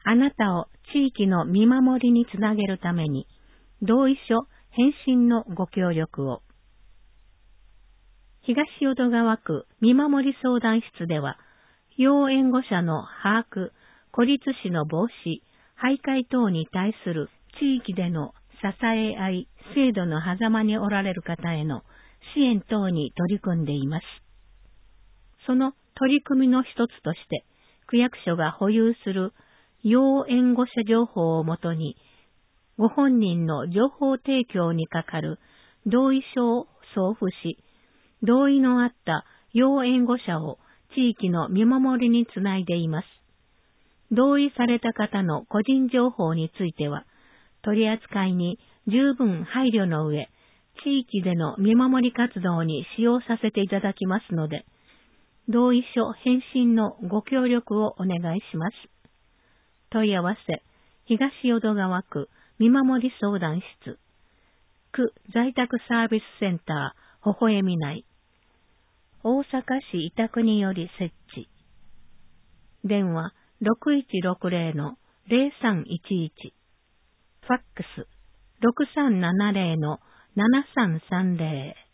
あなたを地域の見守りにつなげるために、同意書返信のご協力を。東淀川区見守り相談室では、要援護者の把握、孤立死の防止、徘徊等に対する地域での支え合い、制度の狭間におられる方への支援等に取り組んでいます。その取り組みの一つとして、区役所が保有する要援護者情報をもとに、ご本人の情報提供にかかる同意書を送付し、同意のあった要援護者を地域の見守りにつないでいます。同意された方の個人情報については、取り扱いに十分配慮の上、地域での見守り活動に使用させていただきますので、同意書返信のご協力をお願いします。問い合わせ、東淀川区見守り相談室、区在宅サービスセンター、微笑み内、大阪市板久により設置。電話6160-0311、ファックス6370-7330。